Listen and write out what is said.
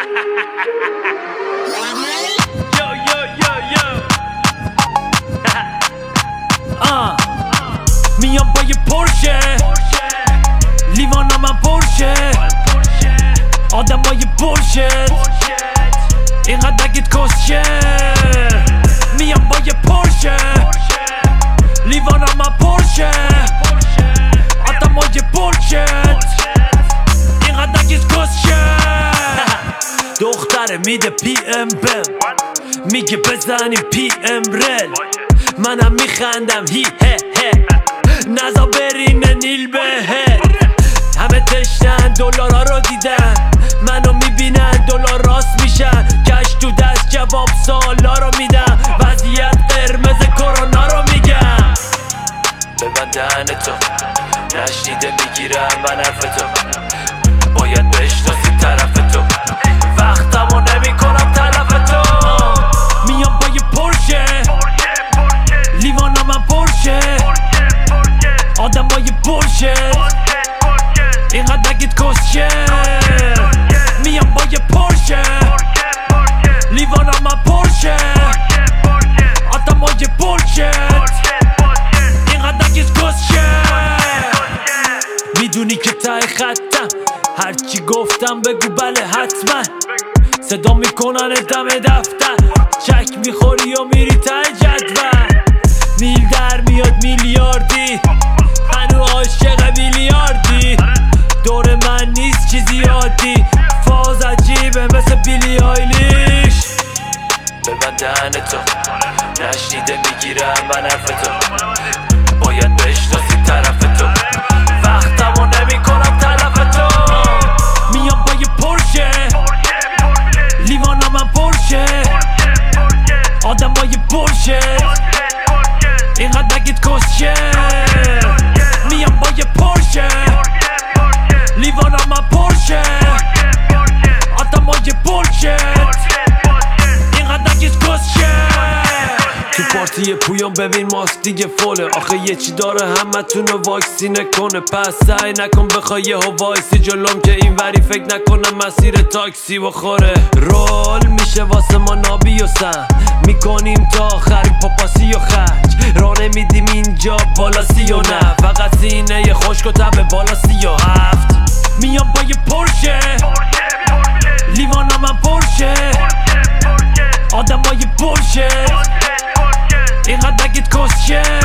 میام با یه پرشه لیوانا من پرشه آدمای بولشت اینقدر نگید کسشه میام با یه پرشه لیوانا من پرشه آدمای بولشت اینقدر نگید کسشه دختره میده پی ام بم میگه بزنیم پی ام رل منم میخندم هی هه هه نزا برینه نیل بهر همه تشنن دلارا رو دیدن منو میبینن دلار راست میشن کش تو دست جواب سالا رو میدم وضعیت قرمز کرونا رو میگم ببند دهنتو نشنیده میگیرم من حرفتو باید بشناسی طرف تو وقتمو نمیکنم طرفتو میام با یه پرشه لیوانا من پرشه آدمای بولشت اینقدر نگید کسشه میام با یه پرشه لیوانا من پرشه آدمای بولشت اینقدر نگید کسشه میدونی که ته خطم هرچی گفتم بگو بله حتما صدا میکنن دم دفتر چک میخوری و میری ته جدول میل در میاد میلیاردی هنو عاشق میلیاردی دور من نیست چیزی عادی فاز عجیبه مثل بیلی آیلیش ببند دهنتو نشنیده میگیرم من حرفتو باید بشناسی طرف تو وقتمو نمیکنم طرفتو میام با یه پرشه لیوانا من پرشه آدمای بولشت اینقدر نگید کسشه میام با یه پرشه لیوانا من پرشه آدمای بولشت اینقدر نگید کسشه تو پارتی پویان ببین ماسک دیگه فوله آخه یه چی داره همتونو واکسینه کنه پس سعی نکن بخوای یهو وایسی جلوم که این وری فکر نکنم مسیر تاکسی بخوره رول میشه واسه ما نابی و سم میکنیم تا آخری پاپاسی و خرج راه نمیدیم اینجا بالا 39 فقط سینه خشک و تب بالا 37 میام با یه پرشه لیوانا من پرشه آدمای بولشت اینقدر نگید کسشه